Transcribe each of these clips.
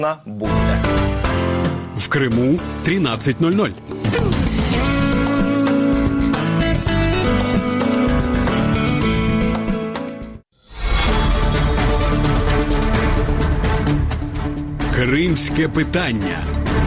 Будьте. В Криму 13:00. Кримське питання.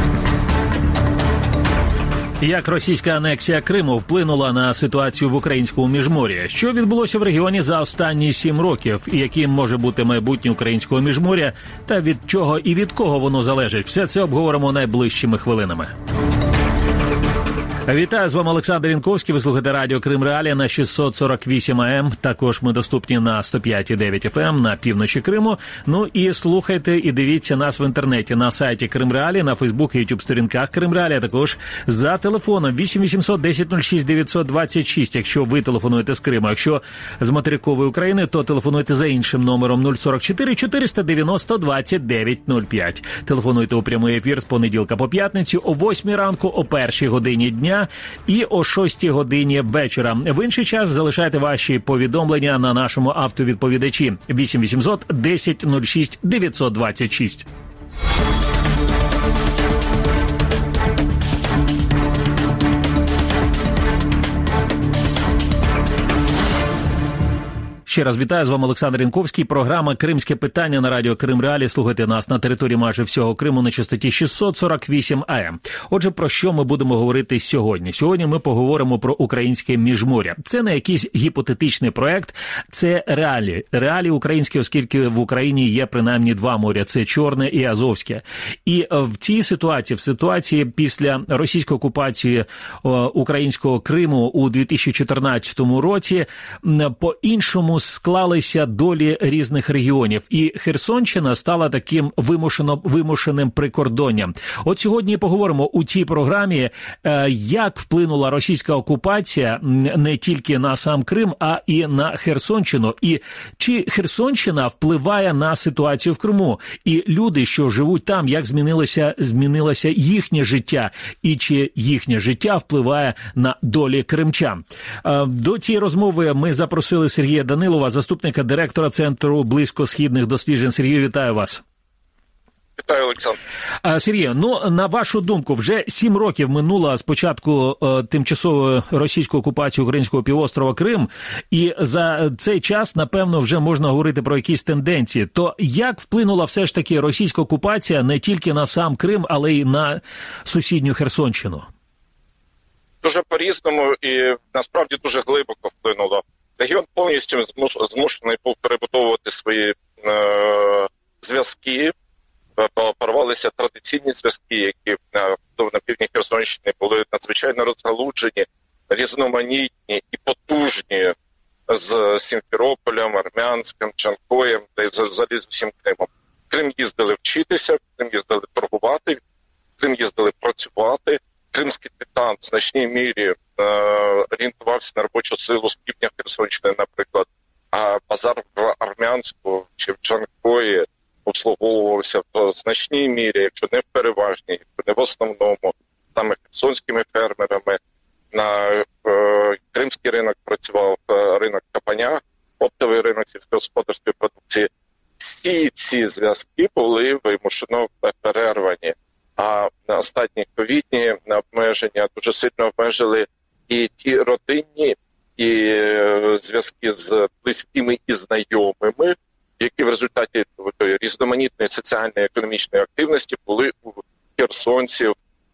Як російська анексія Криму вплинула на ситуацію в українському міжмор'ї? Що відбулося в регіоні за останні 7 років? І яким може бути майбутнє українського міжмор'я? Та від чого і від кого воно залежить? Все це обговоримо найближчими хвилинами. Вітаю, з вами Олександр Янковський. Ви слухаєте радіо Крим Реалії на 648 АМ. Також ми доступні на 105,9 FM на півночі Криму. Ну і слухайте і дивіться нас в інтернеті на сайті Крим Реалії, на Фейсбук і Ютуб сторінках Крим Реалії, також за телефоном 8 10 06 926, якщо ви телефонуєте з Криму. Якщо з материкової України, то телефонуйте за іншим номером 044 490 29 05. Телефонуйте у прямий ефір з понеділка по п'ятницю о 8 ранку, о 1 годині дня і о 6 годині вечора. В інший час залишайте ваші повідомлення на нашому автовідповідачі 8 800 10 06 926. Ще раз вітаю, з вами Олександр Янковський. Програма «Кримське питання» на радіо Крим Реалії. Слухайте нас на території майже всього Криму на частоті 648 АМ. Отже, про що ми будемо говорити сьогодні? Сьогодні ми поговоримо про українське міжмор'я. Це не якийсь гіпотетичний проект, це реалії. Реалії українські, оскільки в Україні є принаймні два моря – це Чорне і Азовське. І в цій ситуації, в ситуації після російської окупації українського Криму у 2014 році, по-іншому склалися долі різних регіонів, і Херсонщина стала таким вимушеним прикордонням. От сьогодні поговоримо у цій програмі, як вплинула російська окупація не тільки на сам Крим, а і на Херсонщину. І чи Херсонщина впливає на ситуацію в Криму? І люди, що живуть там, як змінилося їхнє життя? І чи їхнє життя впливає на долі кримчан? До цієї розмови ми запросили Сергія Данилова, заступника директора Центру близькосхідних досліджень. Сергій, вітаю вас. Вітаю, Олександр. Сергій, на вашу думку, вже 7 років минуло з початку тимчасової російської окупації українського півострова Крим, і за цей час, напевно, вже можна говорити про якісь тенденції. То як вплинула все ж таки російська окупація не тільки на сам Крим, але й на сусідню Херсонщину? Дуже по-різному і насправді дуже глибоко вплинуло. Регіон повністю змушений був перебудовувати свої зв'язки, порвалися традиційні зв'язки, які на півдні Херсонщини були надзвичайно розгалуджені, різноманітні і потужні з Сімферополем, Армянським, Джанкоєм та й взагалі з усім Кримом. Крим їздили вчитися, Крим їздили торгувати, Крим їздили працювати. Кримський титан в значній мірі орієнтувався на робочу силу з півдня Херсонщини, наприклад, а базар в Армянську чи в Джанкої обслуговувався в значній мірі, якщо не в переважній, не в основному, саме херсонськими фермерами. На кримський ринок працював ринок Капаня, оптовий ринок сільськогосподарської продукції. Всі ці зв'язки були вимушено перервані. А на останні ковідні обмеження дуже сильно обмежили і ті родинні, і зв'язки з близькими і знайомими, які в результаті різноманітної соціальної економічної активності були у херсонців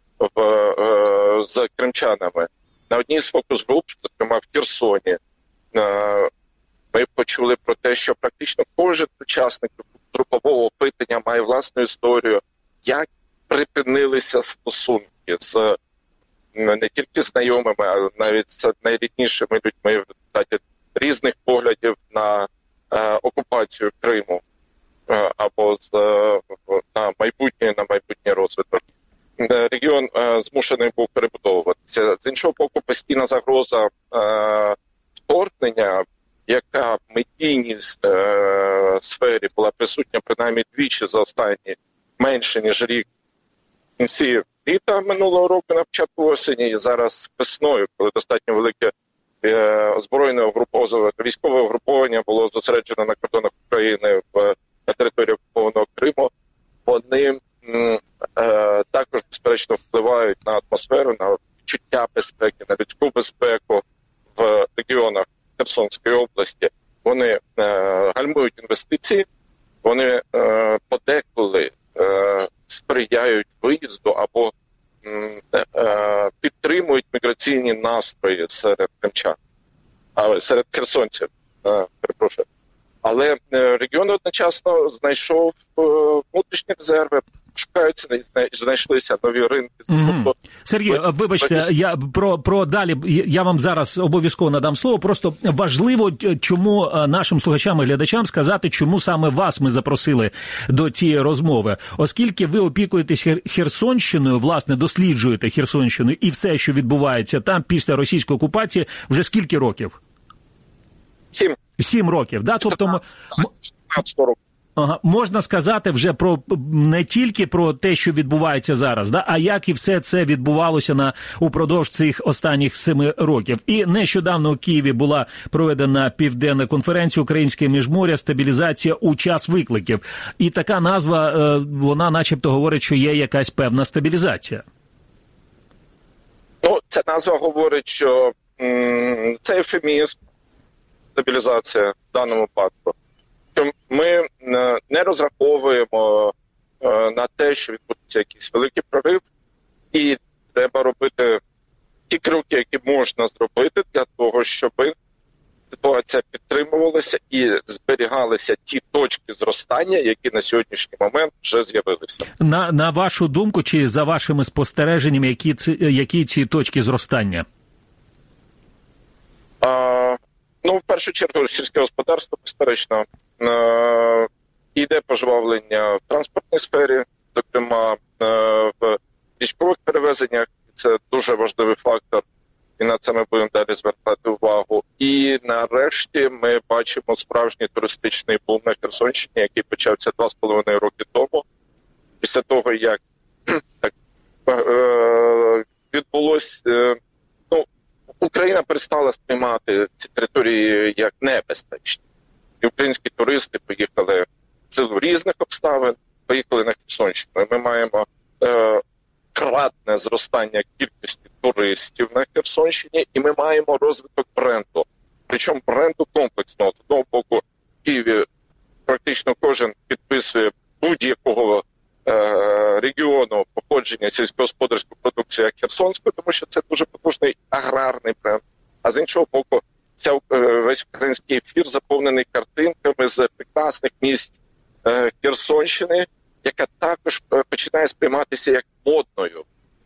з кримчанами. На одній з фокус-груп, зокрема в Херсоні, ми почули про те, що практично кожен учасник групового опитання має власну історію, як припинилися стосунки з не тільки знайомими, а навіть з найріднішими людьми в результаті різних поглядів на окупацію Криму або на майбутній розвиток. Регіон змушений був перебудовуватися. З іншого боку, постійна загроза вторгнення, яка в медійній сфері була присутня принаймні двічі за останні менше ніж рік, в кінці літа минулого року, на початку осені, і зараз весною, коли достатньо велике озброєне військове угруповання було зосереджено на кордонах України на території окупованого Криму, вони також, безперечно, впливають на атмосферу, на відчуття безпеки, на людську безпеку в регіонах Херсонської області. Вони гальмують інвестиції, вони подеколи сприяють виїзду або підтримують міграційні настрої серед кримчан, серед херсонців, перепрошую. Але регіон одночасно знайшов внутрішні резерви, шукаються, знайшлися нові ринки. Тобто, Сергій, вибачте, я про далі, я вам зараз обов'язково надам слово, просто важливо, чому нашим слухачам і глядачам сказати, чому саме вас ми запросили до цієї розмови. Оскільки ви опікуєтесь Херсонщиною, власне, досліджуєте Херсонщину і все, що відбувається там після російської окупації, вже скільки років? 7 років, да? Тобто 15 років. Ага, можна сказати вже про не тільки про те, що відбувається зараз, да, а як і все це відбувалося упродовж цих останніх 7 років. І нещодавно у Києві була проведена південна конференція «Українське міжморя. Стабілізація у час викликів». І така назва, вона начебто говорить, що є якась певна стабілізація. Ну, ця назва говорить, що це ефемізм, стабілізація в даному випадку. Ми не розраховуємо на те, що відбудеться якийсь великий прорив, і треба робити ті кроки, які можна зробити для того, щоб ситуація підтримувалася і зберігалися ті точки зростання, які на сьогоднішній момент вже з'явилися. На вашу думку, чи за вашими спостереженнями, які ці точки зростання? Ну, в першу чергу, сільське господарство, безперечно, йде пожвавлення в транспортній сфері, зокрема в річкових перевезеннях. Це дуже важливий фактор, і на це ми будемо далі звертати увагу. І нарешті ми бачимо справжній туристичний бум на Херсонщині, який почався 2,5 роки тому. Після того, як відбулось... Україна перестала сприймати ці території як небезпечні. І українські туристи поїхали в силу різних обставин, поїхали на Херсонщину. Ми маємо кратне зростання кількості туристів на Херсонщині, і ми маємо розвиток бренду. Причому бренду комплексного. З одного боку, в Києві практично кожен підписує будь-якого регіону походження сільськогосподарської продукції як херсонської, тому що це дуже потужний аграрний бренд. А з іншого боку, весь український ефір заповнений картинками з прекрасних місць Херсонщини, яка також починає сприйматися як модною.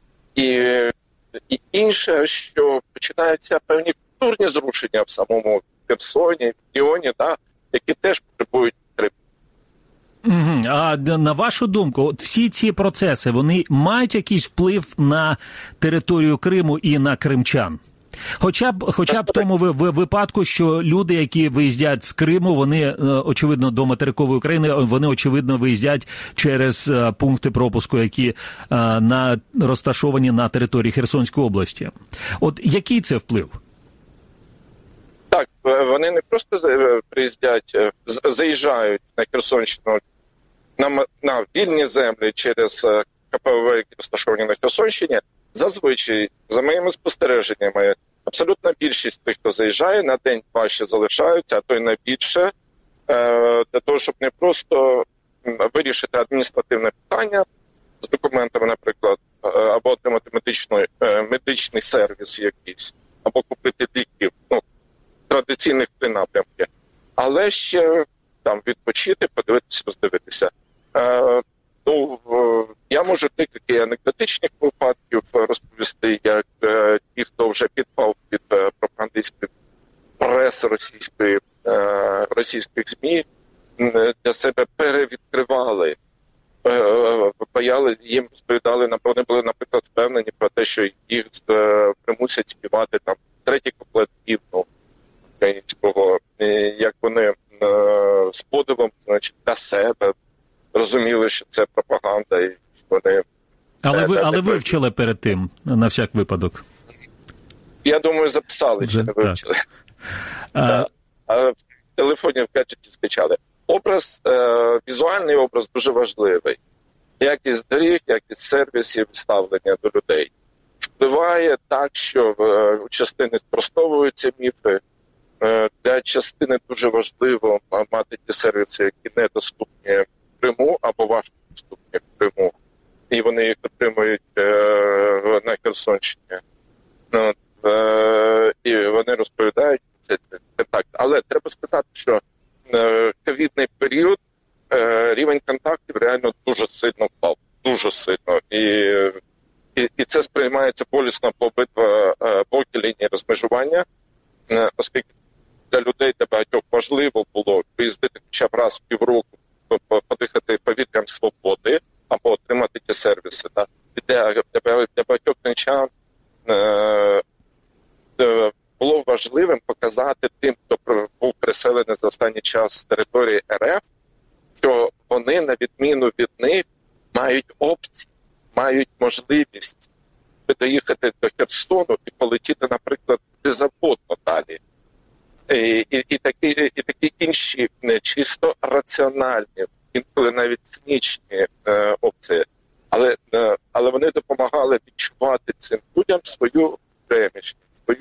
І інше, що починаються певні культурні зрушення в самому Херсоні, в регіоні, які теж потребують підтримки. А на вашу думку, всі ці процеси, вони мають якийсь вплив на територію Криму і на кримчан? Хоча б в тому випадку, що люди, які виїздять з Криму, вони, очевидно, до материкової України, вони, очевидно, виїздять через пункти пропуску, які розташовані на території Херсонської області. От який це вплив? Так, вони не просто заїжджають на Херсонщину, на вільні землі через КПВВ, які розташовані на Херсонщині. Зазвичай, за моїми спостереженнями, абсолютна більшість тих, хто заїжджає, на день-два ще залишаються, а то й на більше, для того, щоб не просто вирішити адміністративне питання з документами, наприклад, або отримати медичний сервіс якийсь, або купити ліків, традиційних 3 напрямки, але ще там відпочити, подивитися, роздивитися. Я можу декілька анекдотичних випадків розповісти, як ті, хто вже підпав під пропагандистський прес російських ЗМІ, для себе перевідкривали, їм розповідали, вони були, наприклад, впевнені про те, що їх примусять співати там 3-й куплет гімну українського, як вони з подивом, значить, для себе розуміли, що це пропаганда, і що вони... Але ви вивчили перед тим, на всяк випадок? Я думаю, записали, чи не вивчили. А в телефоні, в гаджеті скачали. Візуальний образ дуже важливий. якість доріг, якість сервісів, ставлення до людей. Впливає так, що у частини спростовуються міфи, для частини дуже важливо мати ті сервіси, які недоступні в Криму або важко доступні в Криму, і вони їх отримують на Херсонщині. І вони розповідають це контакт. Але треба сказати, що в ковідний період рівень контактів реально дуже сильно впав. Дуже сильно. І це сприймається болісно по обидва боки лінії розмежування, оскільки для людей, для багатьох важливо було виїздити хоча б раз в півроку, подихати повітрям свободи або отримати ті сервіси. Так? І для багатьох кримчан було важливим показати тим, хто був переселений за останній час з території РФ, що вони, на відміну від них, мають опції, мають можливість доїхати до Херсону і полетіти, наприклад, куди завгодно далі. І такі інші чисто раціональні, інколи навіть цинічні опції. Але вони допомагали відчувати цим людям свою окремість,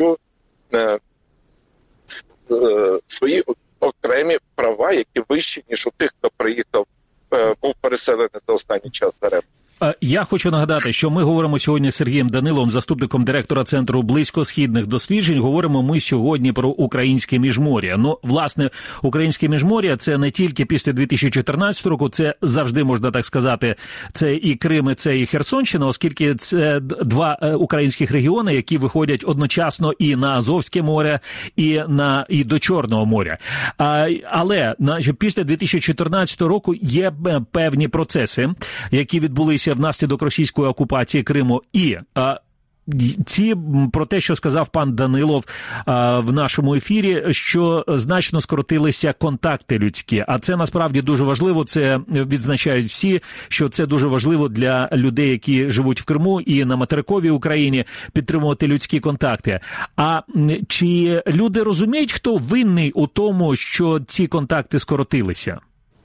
свої окремі права, які вищі, ніж у тих, хто приїхав, був переселений за останній час з РФ. Я хочу нагадати, що ми говоримо сьогодні з Сергієм Даниловим, заступником директора Центру близькосхідних досліджень. Говоримо ми сьогодні про українське міжмор'я. Ну, власне, українське міжмор'я – це не тільки після 2014 року, це завжди, можна так сказати, це і Крим, і це і Херсонщина, оскільки це два українських регіони, які виходять одночасно і на Азовське море, і до Чорного моря. Але після 2014 року є певні процеси, які відбулися внаслідок російської окупації Криму. І про те, що сказав пан Данилов в нашому ефірі, що значно скоротилися контакти людські. А це насправді дуже важливо, це відзначають всі, що це дуже важливо для людей, які живуть в Криму і на материковій Україні, підтримувати людські контакти. А чи люди розуміють, хто винний у тому, що ці контакти скоротилися?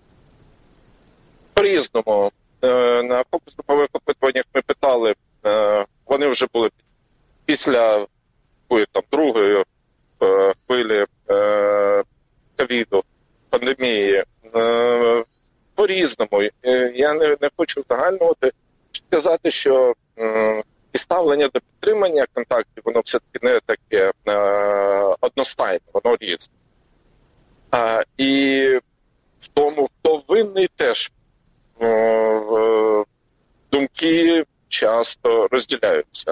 По-різному. На фокус-групових опитуваннях ми питали, вони вже були після другої хвилі ковіду, пандемії, по-різному. Я не хочу узагальнювати, сказати, що і ставлення до підтримання контактів, воно все-таки не таке одностайне, воно різне. І в тому, хто винний, теж думки часто розділяються.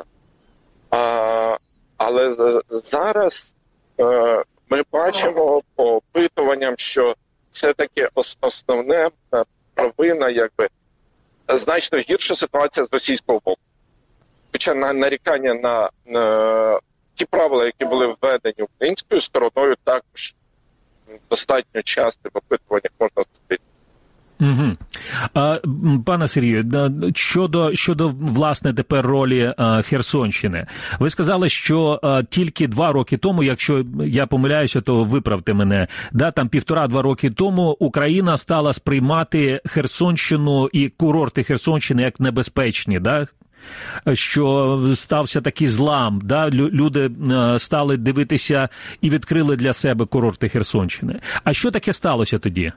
Але зараз ми бачимо по опитуванням, що все-таки основне провина, значно гірша ситуація з російського боку. Хоча нарікання на ті правила, які були введені українською стороною, також достатньо часто в опитуваннях можна зустріти. Угу. Пане Сергію, щодо власне тепер ролі Херсонщини. Ви сказали, що тільки 2 роки тому, якщо я помиляюся, то виправте мене, там 1,5-2 роки тому Україна стала сприймати Херсонщину і курорти Херсонщини як небезпечні, що стався такий злам, люди стали дивитися і відкрили для себе курорти Херсонщини. А що таке сталося тоді?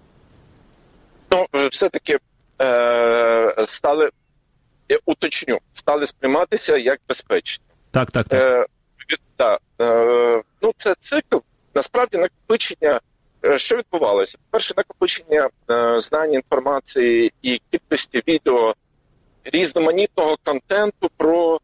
Все-таки стали сприйматися як безпечні. Так. Це цикл. Насправді накопичення, що відбувалося? По-перше, накопичення знань, інформації і кількості відео, різноманітного контенту про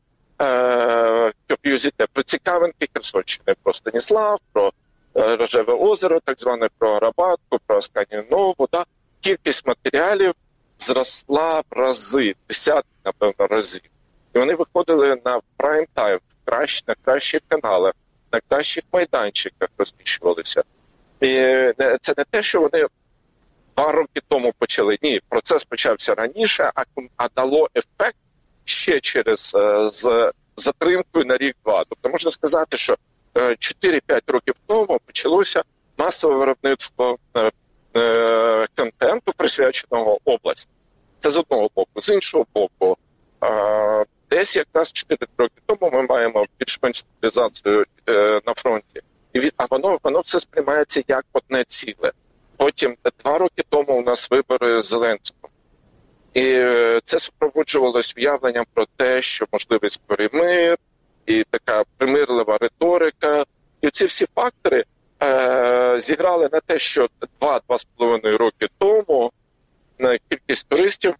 цікавинки Херсонщини, про Станіслав, про Рожеве озеро, так зване, про Арабатку, про Асканію Нову, кількість матеріалів зросла в рази, десятки, напевно, разів. І вони виходили на прайм-тайм, на кращих каналах, на кращих майданчиках розміщувалися. І це не те, що вони 2 роки тому почали. Ні, процес почався раніше, а дало ефект ще з затримкою на рік-два. Тобто можна сказати, що 4-5 років тому почалося масове виробництво контенту, присвяченого області. Це з одного боку. З іншого боку, десь якраз 4 роки тому ми маємо більш-менш стабілізацію на фронті. А воно все сприймається як одне ціле. Потім 2 роки тому у нас вибори Зеленського. І це супроводжувалось уявленням про те, що можливий скорий мир, і така примирлива риторика. І ці всі фактори зіграли на те, що 2-2,5 роки тому кількість туристів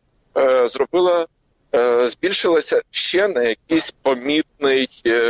збільшилася ще на якийсь помітний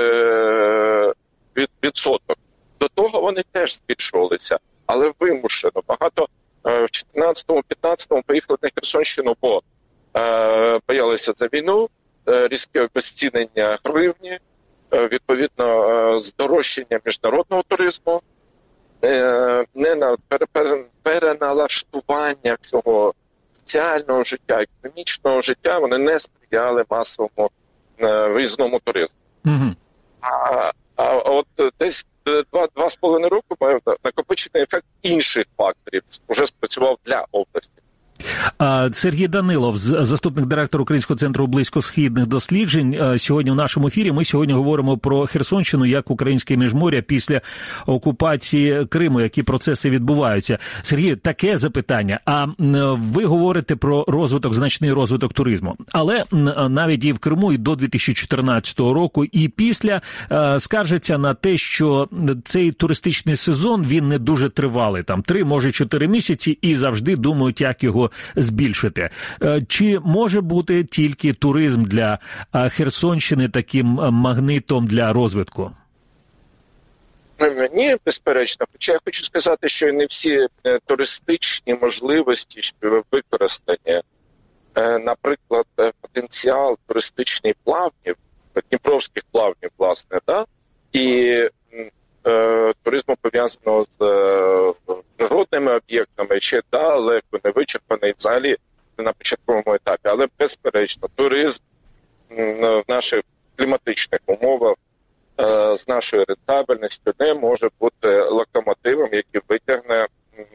відсоток. До того вони теж збільшувалися, але вимушено. Багато в 14-15 поїхали на Херсонщину, бо боялися за війну, різке обезцінення гривні, відповідно здорожчання міжнародного туризму, не на переналаштування всього соціального життя, економічного життя, вони не сприяли масовому виїзному туризму. Mm-hmm. А от десь 2,5 року накопичений ефект інших факторів вже спрацював для області. Сергій Данилов, заступник директора Українського центру близькосхідних досліджень, сьогодні в нашому ефірі. Ми сьогодні говоримо про Херсонщину як українське міжморя після окупації Криму, які процеси відбуваються. Сергій, таке запитання. А ви говорите про розвиток, значний розвиток туризму. Але навіть і в Криму, і до 2014 року, і після скаржаться на те, що цей туристичний сезон, він не дуже тривалий. Там 3, може 4 місяці, і завжди думають, як його збільшити. Чи може бути тільки туризм для Херсонщини таким магнитом для розвитку? Ні, безперечно. Хоча я хочу сказати, що не всі туристичні можливості використані. Наприклад, потенціал туристичних плавнів, дніпровських плавнів, власне, і туризму пов'язаного з природними об'єктами ще далеко не вичерпаний взагалі на початковому етапі. Але, безперечно, туризм в наших кліматичних умовах з нашою рентабельністю не може бути локомотивом, який витягне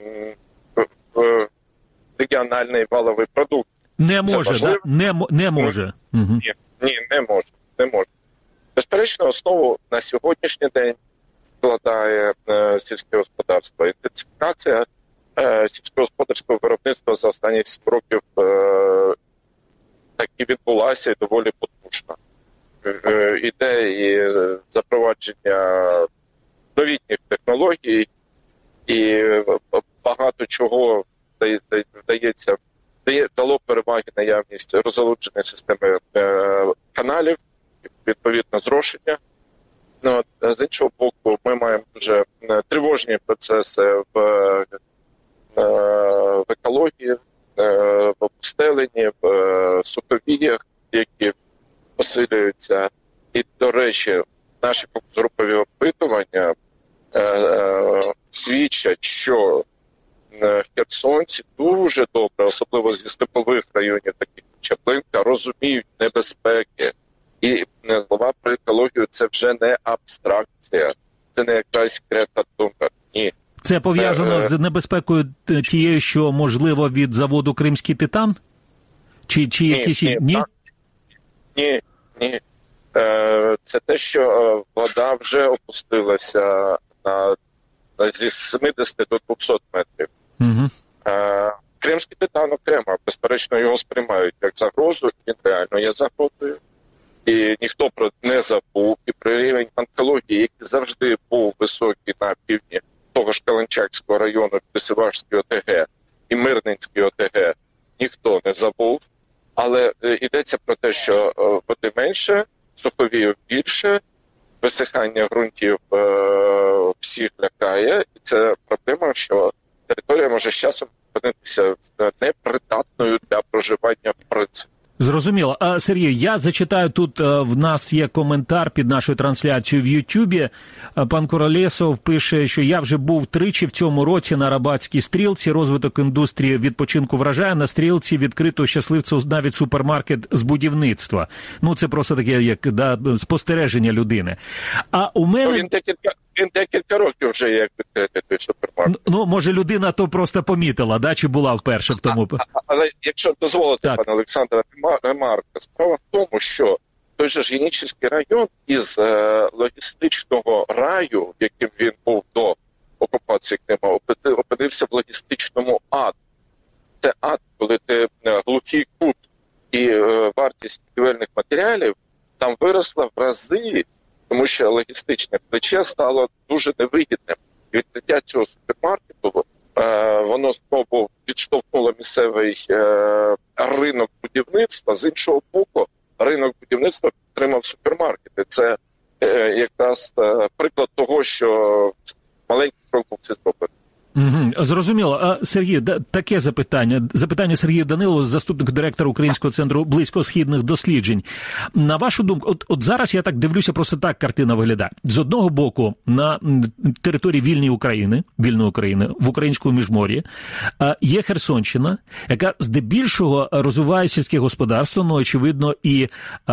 регіональний валовий продукт. Не може, так? Не може. Ні, не може. Безперечно, основу на сьогоднішній день складає сільське господарство. Інтенсифікація сільськогосподарського виробництва за останні 7 років так і відбулася і доволі потужна. Іде і запровадження новітніх технологій, і багато чого дало переваги наявність розгалудженої системи каналів, відповідно зрошення. З іншого боку, ми маємо дуже тривожні процеси в екології, в обстеленні, в суховіях, які посилюються. І, до речі, наші фокус-групові опитування свідчать, що херсонці дуже добре, особливо зі степових районів, таких як Чаплинка, розуміють небезпеки. І слова про екологію – це вже не абстракція, це не якась Грета Тунберг. Ні. Це пов'язано з небезпекою тією, що, можливо, від заводу «Кримський титан»? Чи якісь... Ні? Ні. Це те, що вода вже опустилася зі 70 до 200 метрів. Угу. Кримський титан окремо, безперечно, його сприймають як загрозу, він реально є загрозою. І ніхто про не забув, і про рівень онкології, який завжди був високий на півдні того ж Каланчакського району, Писивашський ОТГ і Мирнинський ОТГ, ніхто не забув. Але йдеться про те, що води менше, суховію більше, висихання ґрунтів всіх лякає. І це проблема, що територія може з часом опинитися непридатною для проживання в принципі. Зрозуміло. Сергій, я зачитаю тут, в нас є коментар під нашою трансляцією в Ютубі. Пан Королєсов пише, що я вже був 3 в цьому році на Рабатській стрілці. Розвиток індустрії відпочинку вражає. На стрілці відкрито щасливцю навіть супермаркет з будівництва. Ну, це просто таке, як спостереження людини. А у мене... Він декілька років вже як відкритий той супермаркет. Ну, може, людина то просто помітила, да, чи була вперше в тому? Але якщо дозволите, так, пане Олександре, ремарка, справа в тому, що той же ж Генічеський район із логістичного раю, яким він був до окупації Криму, опинився в логістичному аду. Це ад, коли ти глухий кут і вартість будівельних матеріалів там виросла в рази, тому що логістичне плече стало дуже невигідним. І відкриття цього супермаркету, воно знову відштовхнуло місцевий ринок будівництва. З іншого боку, ринок будівництва підтримав супермаркети. Це якраз приклад того, що маленький крок був це зроблений. Зрозуміло. Сергій, таке запитання. Запитання Сергія Данилова, заступник директора Українського центру близькосхідних досліджень. На вашу думку, от зараз я так дивлюся, просто так картина виглядає. З одного боку, на території вільної України, в українському міжмор'ї, є Херсонщина, яка здебільшого розвиває сільське господарство, ну, очевидно, і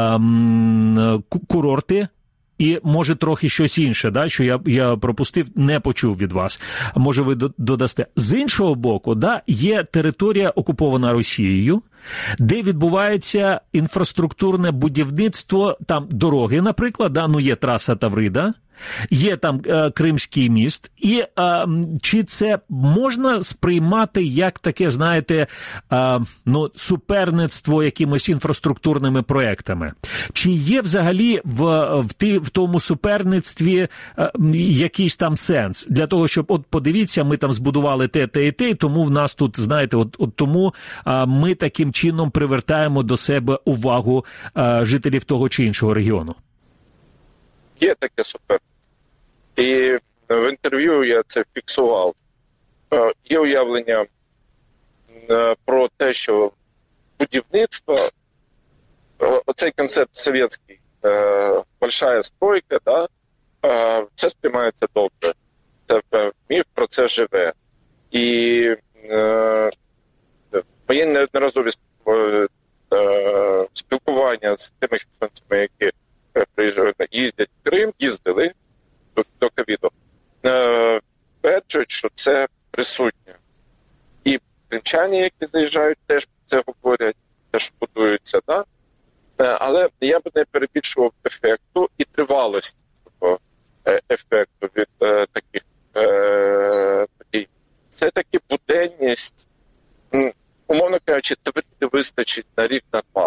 курорти, і, може, трохи щось інше, да, що я пропустив, не почув від вас. Може, ви додасте. З іншого боку, да, є територія, окупована Росією, де відбувається інфраструктурне будівництво, там дороги, наприклад, да, ну, є траса Таврида, є там Кримський міст, і чи це можна сприймати як таке, знаєте, суперництво якимось інфраструктурними проектами? Чи є взагалі в тому суперництві якийсь там сенс? Для того, щоб, от подивіться, ми там збудували те, і тому в нас тут, знаєте, от тому ми таким чином привертаємо до себе увагу жителів того чи іншого регіону. Є таке супер. І в інтерв'ю я це фіксував. Є уявлення про те, що будівництво, оцей концепт совєтський, большая стройка, да, це сприймається добре. Міф про це живе. І мої неодноразові спілкування з тими херсонцями, які їздять в Крим, їздили до ковіду, стверджують, що це присутнє. І кримчані, які заїжджають, теж це говорять, теж будуються, да? Але я б не перебільшував ефекту і тривалості цього ефекту від таких подій. Це таки буденність, умовно кажучи, вистачить на рік, на два.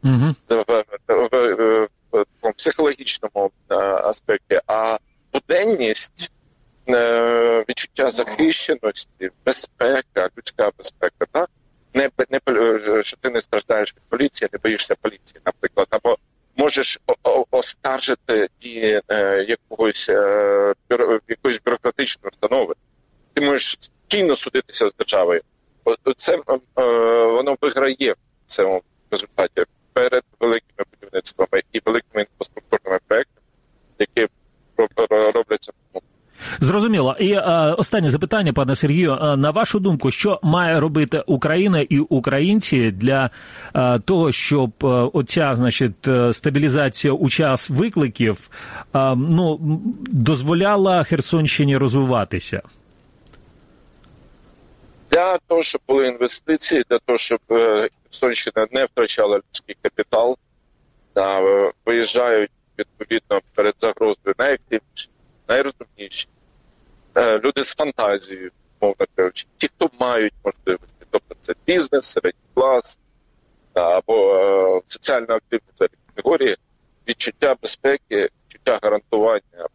В психологічному аспекті, а буденність, відчуття захищеності, безпека, людська безпека, так? Що ти не страждаєш від поліції, не боїшся поліції, наприклад, або можеш оскаржити дії якоїсь бюрократичної установи. Ти можеш спокійно судитися з державою. Це воно виграє в цьому результаті перед великими будівництвами і великими інфраструктурними проектами, які робляться. Зрозуміло. І останнє запитання, пане Сергію. На вашу думку, що має робити Україна і українці для того, щоб оця, значить, стабілізація у час викликів, дозволяла Херсонщині розвиватися? Для того, щоб були інвестиції, для того, щоб Херсонщина не втрачала людський капітал, виїжджають, відповідно, перед загрозою найактивніші, найрозумніші, люди з фантазією, мовно кажучи, ті, хто мають можливості, тобто це бізнес, середній клас, або соціально активні категорії, відчуття безпеки, відчуття гарантування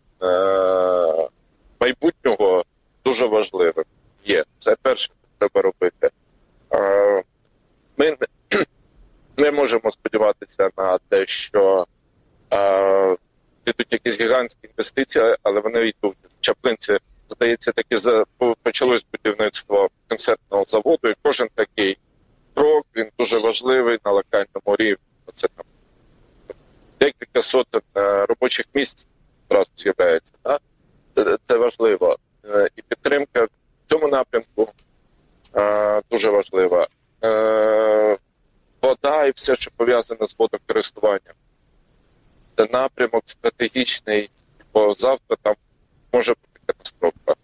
майбутнього дуже важливим є. Це перше, що треба робити. Ми не можемо сподіватися на те, що йдуть якісь гігантські інвестиції, але вони йдуть. В Чаплинці, здається, таки почалось будівництво концертного заводу, і кожен такий крок, він дуже важливий на локальному рівні. Це там декілька сотень робочих місць одразу з'являється. Да? Це важливо. І підтримка в цьому напрямку дуже важлива. Вода і все, що пов'язане з водокористуванням. Це напрямок стратегічний, бо завтра там може бути катастрофа.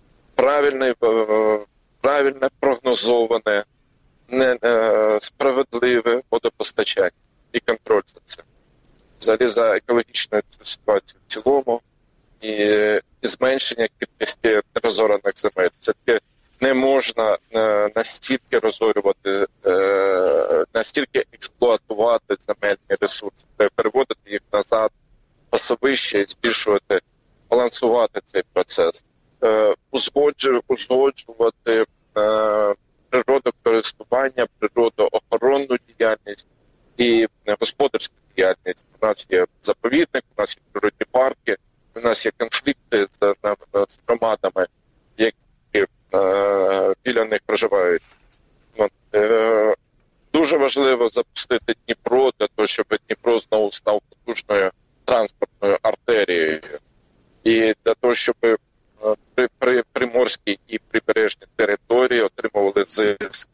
Правильне, прогнозоване, справедливе водопостачання і контроль за цим. Взагалі за екологічною ситуацією в цілому і зменшення кількості розораних земель. Це таке не можна настільки розорювати, настільки експлуатувати земельні ресурси, переводити їх назад в пасовище і збільшувати, балансувати цей процес, узгоджувати природокористування, природоохоронну діяльність і господарську діяльність. У нас є заповідник, у нас є природні парки, у нас є конфлікти з громадами, які біля них проживають. Дуже важливо запустити Дніпро для того, щоб Дніпро знову став потужною транспортною артерією. І для того, щоб приморські і прибережні території отримували зиск.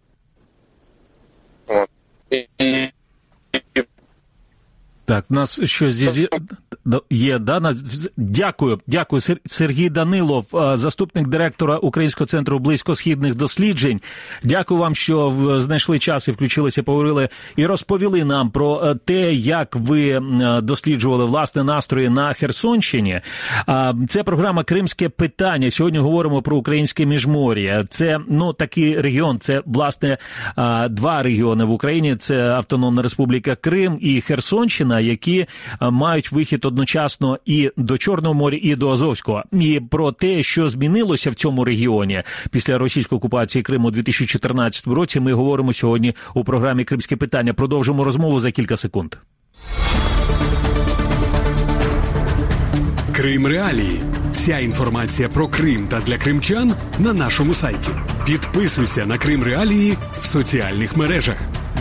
Так, у нас щось є, да? Дякую. Сергій Данилов, заступник директора Українського центру близькосхідних досліджень. Дякую вам, що знайшли час і включилися, поговорили і розповіли нам про те, як ви досліджували власне настрої на Херсонщині. Це програма «Кримське питання». Сьогодні говоримо про українське міжмор'я. Це, такий регіон, це, власне, два регіони в Україні. Це Автономна Республіка Крим і Херсонщина, які мають вихід одночасно і до Чорного моря, і до Азовського. І про те, що змінилося в цьому регіоні після російської окупації Криму у 2014 році, ми говоримо сьогодні у програмі «Кримське питання». Продовжимо розмову за кілька секунд. Крим Реалії. Вся інформація про Крим та для кримчан на нашому сайті. Підписуйся на Крим Реалії в соціальних мережах.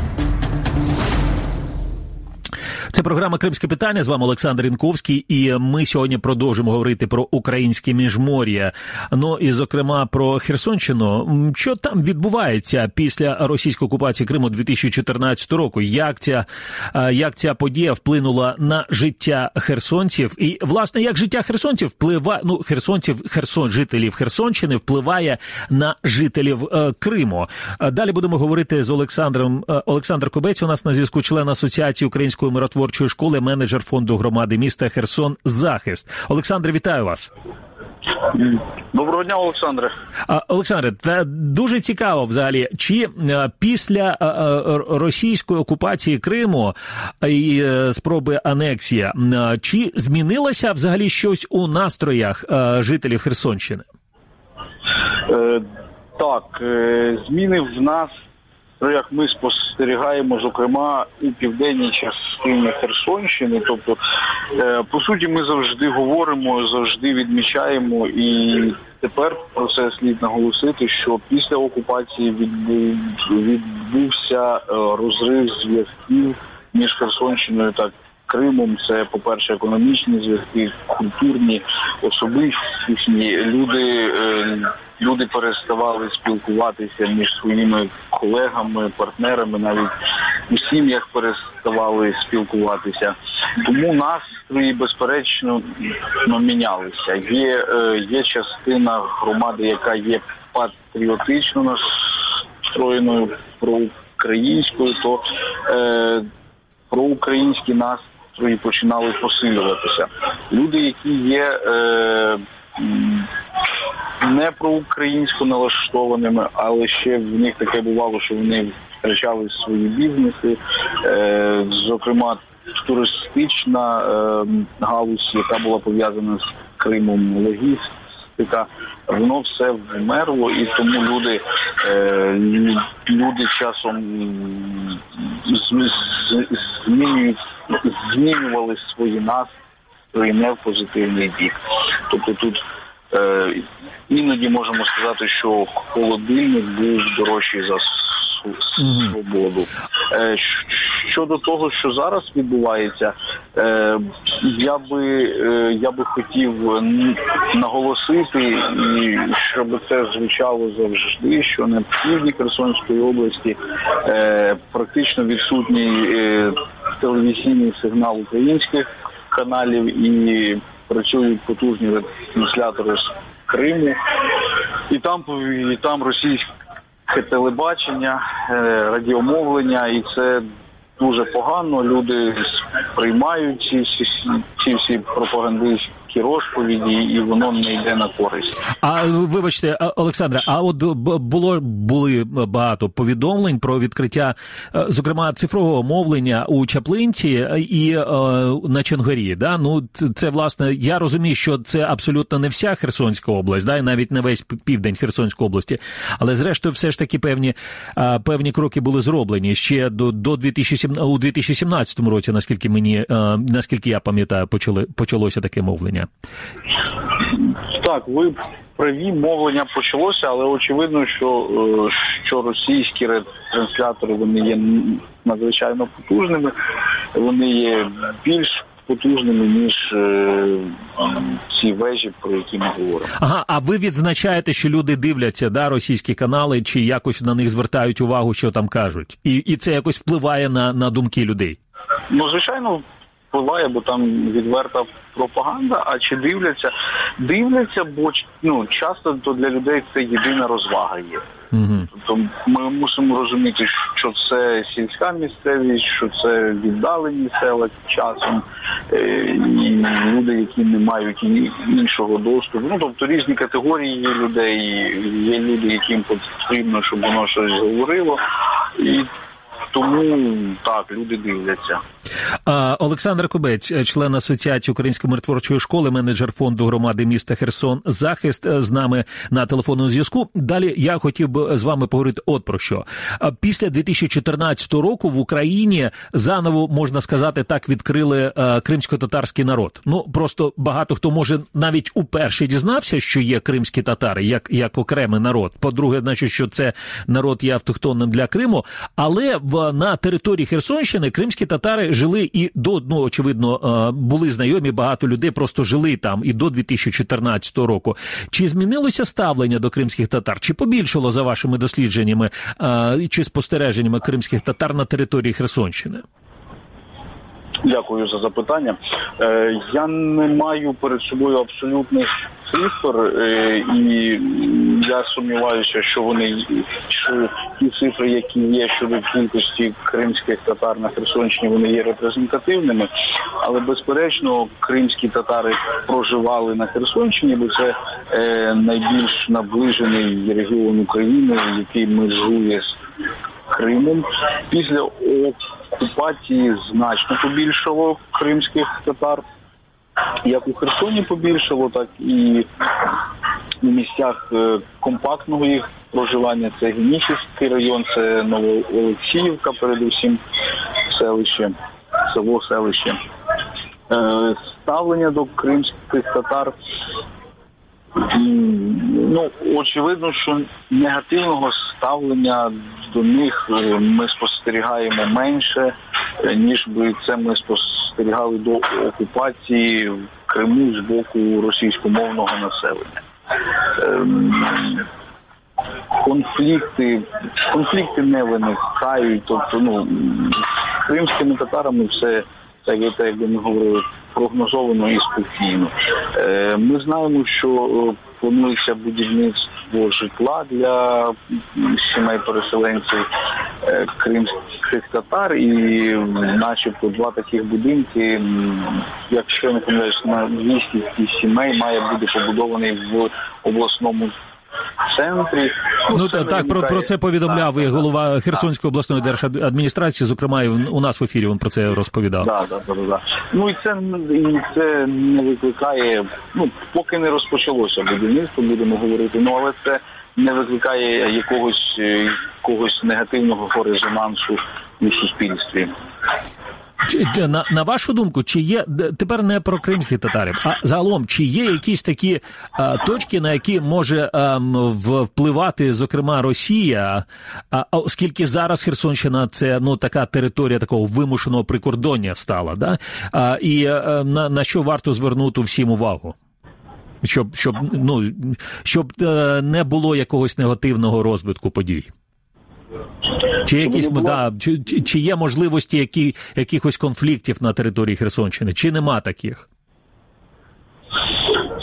Це програма «Кримське питання». З вами Олександр Інковський. І ми сьогодні продовжимо говорити про українське міжмор'я. І, зокрема, про Херсонщину. Що там відбувається після російської окупації Криму 2014 року? Як ця подія вплинула на життя херсонців? І, власне, як життя херсонців впливає, жителів Херсонщини впливає на жителів Криму? Далі будемо говорити з Олександром. Олександр Кобець у нас на зв'язку, член Асоціації Української миротворчої школи, менеджер фонду громади міста Херсон «Захист». Олександр, вітаю вас. Доброго дня, Олександре. Олександре, дуже цікаво взагалі, чи після російської окупації Криму і спроби анексії, чи змінилося взагалі щось у настроях жителів Херсонщини? Так, зміни в нас, як ми спостерігаємо, зокрема, у південній частині Херсонщини. Тобто, по суті, ми завжди говоримо, завжди відмічаємо, і тепер про це слід наголосити, що після окупації відбувся розрив зв'язків між Херсонщиною та Кримом. Це, по-перше, економічні зв'язки, культурні, особисті. Люди переставали спілкуватися між своїми колегами, партнерами, навіть у сім'ях переставали спілкуватися. Тому настрої, безперечно, мінялися. Є частина громади, яка є патріотично настроєною проукраїнською, то проукраїнські настрої починали посилюватися. Люди, які є не проукраїнсько налаштованими, але ще в них таке бувало, що вони втрачали свої бізнеси, зокрема туристична галузь, яка була пов'язана з Кримом, логістика, воно все вмерло, і тому люди часом змінювали свої настрої не в позитивний бік. Тобто тут іноді можемо сказати, що холодильник був дорожчий за свободу. Щодо того, що зараз відбувається, я би хотів наголосити, і щоб це звучало завжди, що на півдні Херсонської області практично відсутній телевізійний сигнал українських каналів, і працюють потужні ретранслятори з Криму, і там російське телебачення, радіомовлення, і це дуже погано. Люди сприймають ці всі пропагандистські розповіді, і воно не йде на користь. А вибачте, Олександре, а от були багато повідомлень про відкриття, зокрема, цифрового мовлення у Чаплинці і на Чонгарі. Да? Ну, це, власне, я розумію, що це абсолютно не вся Херсонська область, да? І навіть не весь південь Херсонської області, але зрештою все ж таки певні кроки були зроблені ще у 2017 році, наскільки я пам'ятаю, почалося таке мовлення. Так, ви праві, мовлення почалося, але очевидно, що російські ретранслятори, вони є надзвичайно потужними, вони є більш потужними, ніж ці вежі, про які ми говоримо. Ага, а ви відзначаєте, що люди дивляться, да, російські канали, чи якось на них звертають увагу, що там кажуть? І це якось впливає на думки людей? Ну, звичайно, впливає, бо там відверта пропаганда, а чи дивляться? Дивляться, бо часто то для людей це єдина розвага є. Угу. Тобто ми мусимо розуміти, що це сільська місцевість, що це віддалені села часом, і люди, які не мають іншого доступу. Ну, тобто різні категорії є людей, є люди, яким потрібно, щоб воно щось говорило, і тому, так, люди дивляться. Олександр Кобець, член Асоціації Української миротворчої школи, менеджер фонду громади міста Херсон «Захист», з нами на телефонному зв'язку. Далі я хотів би з вами поговорити от про що. Після 2014 року в Україні заново, можна сказати так, відкрили кримсько-татарський народ. Ну, просто багато хто, може, навіть уперше дізнався, що є кримські татари, як окремий народ. По-друге, значить, що це народ є автохтонним для Криму. Але на території Херсонщини кримські татари жили і очевидно, були знайомі, багато людей просто жили там і до 2014 року. Чи змінилося ставлення до кримських татар? Чи побільшало, за вашими дослідженнями чи спостереженнями, кримських татар на території Херсонщини? Дякую за запитання. Я не маю перед собою абсолютних цифр, і я сумніваюся, що ті цифри, які є щодо кількості кримських татар на Херсонщині, вони є репрезентативними, але безперечно кримські татари проживали на Херсонщині, бо це найбільш наближений регіон України, який межує з Кримом. Після окупації значно побільшало кримських татар. Як у Херсоні побільшало, так і у місцях компактного їх проживання. Це Генічівський район, це Новоолексіївка, передусім селище. Ставлення до кримських татар, очевидно, що негативного ставлення до них ми спостерігаємо менше, ніж би це ми спостерігали до окупації в Криму з боку російськомовного населення. Конфлікти не виникають, тобто, з кримськими татарами все, як би ми говорили, прогнозовано і спокійно. Ми знаємо, що планується будівництво житла для сімей переселенців кримських татар, і начебто 2 таких будинки, якщо не помиляюсь, на 200 сімей має бути побудований в обласному центрі. Про це повідомляв і голова Херсонської обласної держадміністрації, зокрема, і у нас в ефірі він про це розповідав. Так. І це не викликає, поки не розпочалося будівництво, будемо говорити, але це не викликає якогось негативного резонансу в суспільстві. На вашу думку, чи є, тепер не про кримських татарів, а загалом, чи є якісь такі точки, на які може впливати, зокрема, Росія, оскільки зараз Херсонщина – це така територія такого вимушеного прикордоння стала, да? І на що варто звернути всім увагу? Щоб не було якогось негативного розвитку подій? Чи є можливості якихось конфліктів на території Херсонщини? Чи нема таких?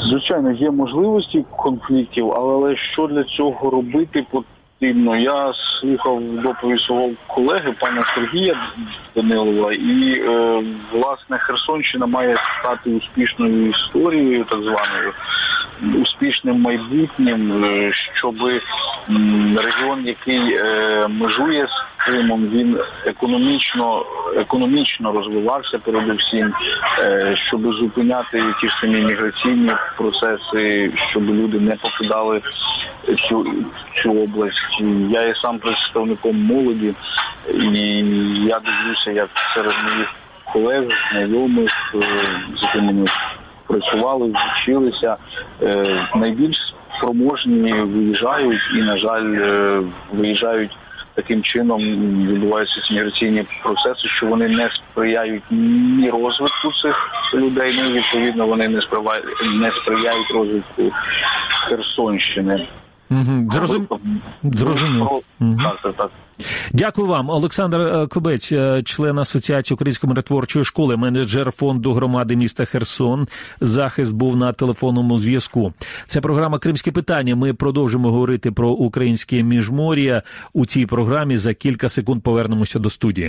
Звичайно, є можливості конфліктів, але що для цього робити потрібно? Я слухав доповідь свого колеги, пана Сергія Данилова, і, власне, Херсонщина має стати успішною історією, так званою, успішним майбутнім, щоб регіон, який межує з Кримом, він економічно розвивався передусім, щоб зупиняти ті ж самі міграційні процеси, щоб люди не покидали цю область. Я є сам представником молоді, і я дивлюся, як серед моїх колег, знайомих, з якими ми працювали, вчилися, найбільш спроможні виїжджають і, на жаль, виїжджають таким чином, відбуваються ці міграційні процеси, що вони не сприяють ні розвитку цих людей, ні, відповідно, вони не сприяють розвитку Херсонщини. Зрозумів. Так. Дякую вам. Олександр Кобець, член Асоціації Української миротворчої школи, менеджер фонду громади міста Херсон. Захист був на телефонному зв'язку. Це програма «Кримське питання». Ми продовжимо говорити про українське міжмор'я. У цій програмі за кілька секунд повернемося до студії.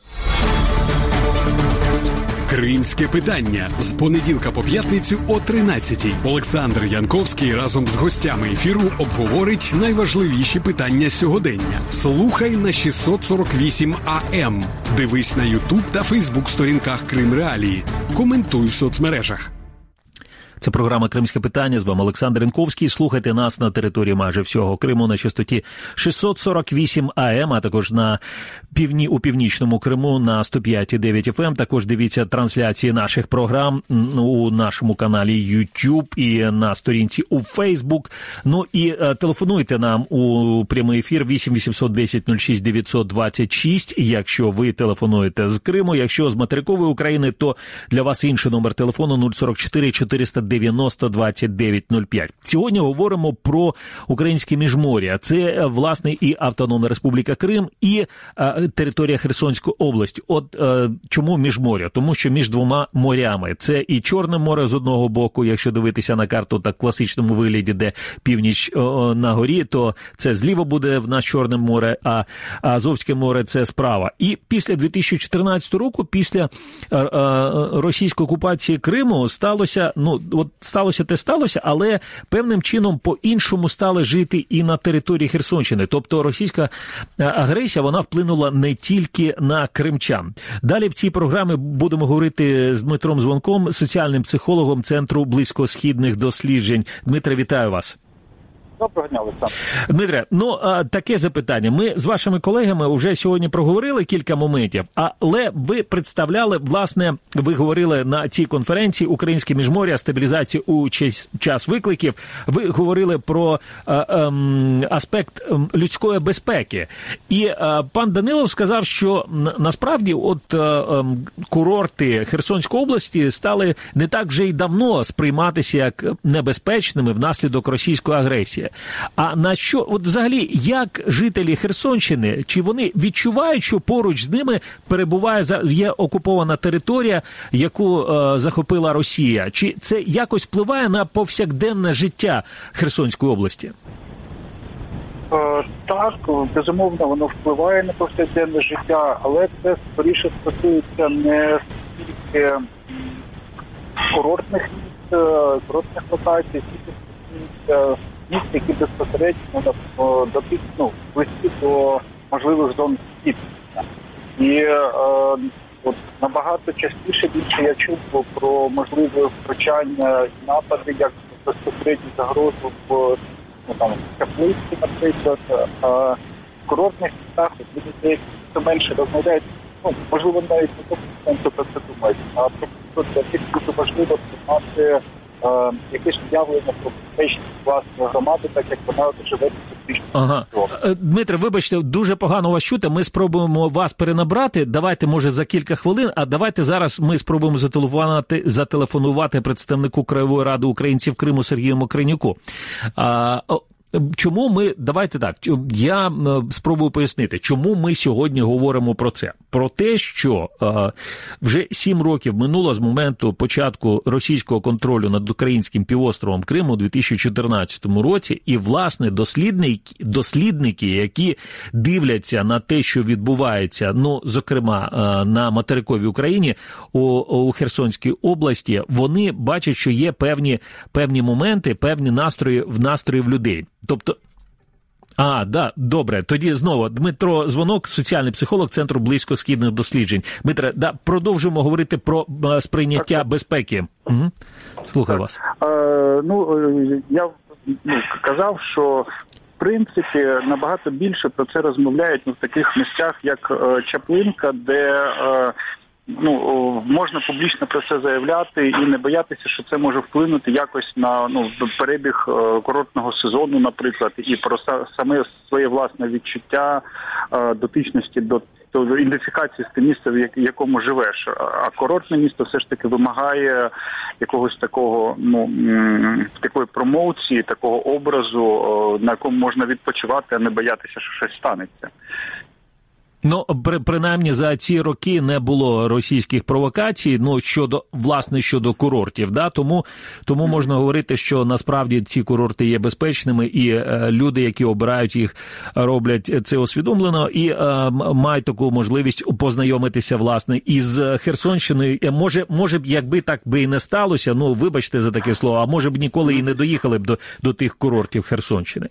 Кримське питання з понеділка по п'ятницю о 13-й. Олександр Янковський разом з гостями ефіру обговорить найважливіші питання сьогодення. Слухай на 648 АМ. Дивись на YouTube та Facebook сторінках Крим Реалії. Коментуй в соцмережах. Це програма «Кримське питання». З вами Олександр Янковський. Слухайте нас на території майже всього Криму на частоті 648 АМ, а також у Північному Криму на 105,9 FM. Також дивіться трансляції наших програм у нашому каналі YouTube і на сторінці у Facebook. Ну і телефонуйте нам у прямий ефір 8 810 06 926, якщо ви телефонуєте з Криму. Якщо з материкової України, то для вас інший номер телефону 044 490 2905. Сьогодні говоримо про українське міжмор'я. Це, власне, і Автономна Республіка Крим, і територія Херсонської області. От чому міжмор'я? Тому що між двома морями. Це і Чорне море з одного боку, якщо дивитися на карту так в класичному вигляді, де північ на горі, то це зліва буде в нас Чорне море, а Азовське море – це справа. І після 2014 року, після російської окупації Криму, сталося те сталося, але певним чином по-іншому стали жити і на території Херсонщини. Тобто російська агресія, вона вплинула не тільки на кримчан. Далі в цій програмі будемо говорити з Дмитром Звонком, соціальним психологом Центру близькосхідних досліджень. Дмитре, вітаю вас. Доброго дня, Олександр. Дмитре, таке запитання. Ми з вашими колегами вже сьогодні проговорили кілька моментів, але ви представляли, власне, ви говорили на цій конференції «Українське міжмор'я. Стабілізація у час викликів». Ви говорили про аспект людської безпеки. І пан Данилов сказав, що насправді курорти Херсонської області стали не так вже й давно сприйматися як небезпечними внаслідок російської агресії. А на що, взагалі, як жителі Херсонщини, чи вони відчувають, що поруч з ними є окупована територія, яку захопила Росія? Чи це якось впливає на повсякденне життя Херсонської області? Так, безумовно, воно впливає на повсякденне життя, але це скоріше стосується не стільки курортних локацій, скільки стосується місць, які безпосередньо близькі до можливих зон стійкості. І набагато частіше більше я чув про можливе втручання і напади, як безпосередню загрозу в Каплицькі, наприклад, в курортних містах люди здається менше розмовляють. Можливо, навіть не тому сенсу про це думають, а просто для тих дуже важливо мати якесь уявлення про безпечність власної громади, так як вона живе фактично. Ага. Дмитре, вибачте, дуже погано вас чути. Ми спробуємо вас перенабрати. Давайте, може, за кілька хвилин, а давайте зараз ми спробуємо зателефонувати представнику Краєвої ради українців Криму Сергію Мокринюку. чому ми, давайте так, я спробую пояснити, чому ми сьогодні говоримо про це. Про те, що вже 7 років минуло з моменту початку російського контролю над українським півостровом Крим у 2014 році, і, власне, дослідники, які дивляться на те, що відбувається, ну, зокрема, на материковій Україні, у Херсонській області, вони бачать, що є певні моменти, певні настрої в людей. Тобто, добре, тоді знову Дмитро Звонок, соціальний психолог Центру близькосхідних досліджень. Дмитре, про говорити про сприйняття безпеки. Угу. Слухаю вас. Я казав, що в принципі набагато більше про це розмовляють в таких місцях, як Чаплинка, де можна публічно про це заявляти і не боятися, що це може вплинути якось на перебіг курортного сезону, наприклад, і про саме своє власне відчуття дотичності до ідентифікації з тим місцем, в якому живеш. А курортне місто все ж таки вимагає якогось такого, такої промоції, такого образу, на якому можна відпочивати, а не боятися, що щось станеться. Принаймні за ці роки не було російських провокацій, щодо курортів, да? Тому можна говорити, що насправді ці курорти є безпечними, і люди, які обирають їх, роблять це усвідомлено і мають таку можливість познайомитися, власне, із Херсонщиною. Може б, якби так би і не сталося, вибачте за таке слово, а може б ніколи і не доїхали б до тих курортів Херсонщини.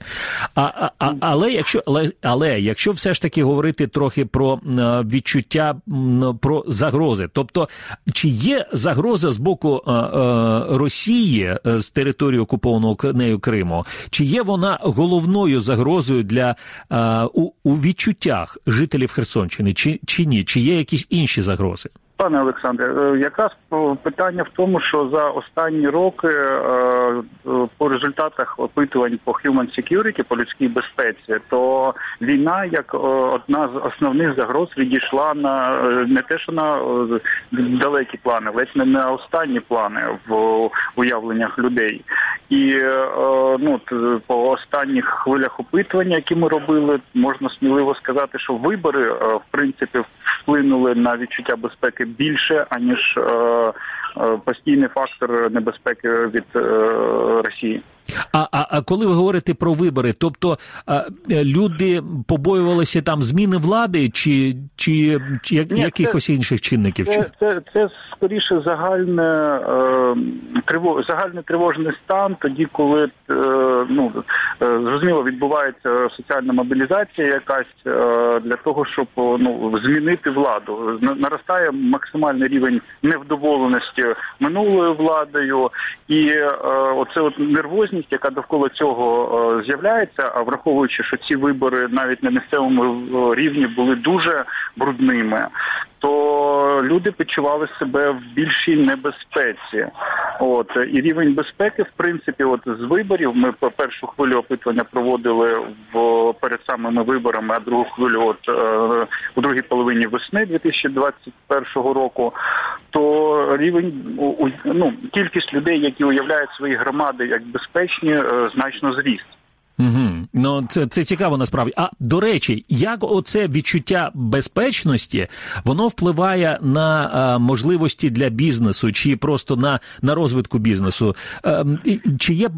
Але якщо все ж таки говорити трохи про відчуття, про загрози. Тобто, чи є загроза з боку Росії з території окупованого нею Криму? Чи є вона головною загрозою у відчуттях жителів Херсонщини? Чи ні? Чи є якісь інші загрози? Пане Олександре, якраз питання в тому, що за останні роки по результатах опитувань по Human Security, по людській безпеці, то війна як одна з основних загроз відійшла на не те, що на далекі плани, ледь не на останні плани в уявленнях людей. І по останніх хвилях опитування, які ми робили, можна сміливо сказати, що вибори, в принципі, вплинули на відчуття безпеки більше, аніж постійний фактор небезпеки від Росії. А коли ви говорите про вибори, тобто люди побоювалися там зміни влади чи якихось інших чинників? Це скоріше загальний тривожний стан, тоді, коли зрозуміло, відбувається соціальна мобілізація якась для того, щоб змінити владу. Наростає максимальний рівень невдоволеності минулою владою, і оце нервозність, яка довкола цього з'являється, а враховуючи, що ці вибори навіть на місцевому рівні були дуже брудними, то люди почували себе в більшій небезпеці. І рівень безпеки, в принципі, з виборів, ми першу хвилю опитування проводили перед самими виборами, а другу хвилю у другій половині весни 2021 року, то рівень, кількість людей, які уявляють свої громади як безпечні, значно зріс. Угу. Це цікаво насправді. А, до речі, як оце відчуття безпечності, воно впливає на можливості для бізнесу, чи просто на розвитку бізнесу? Чи є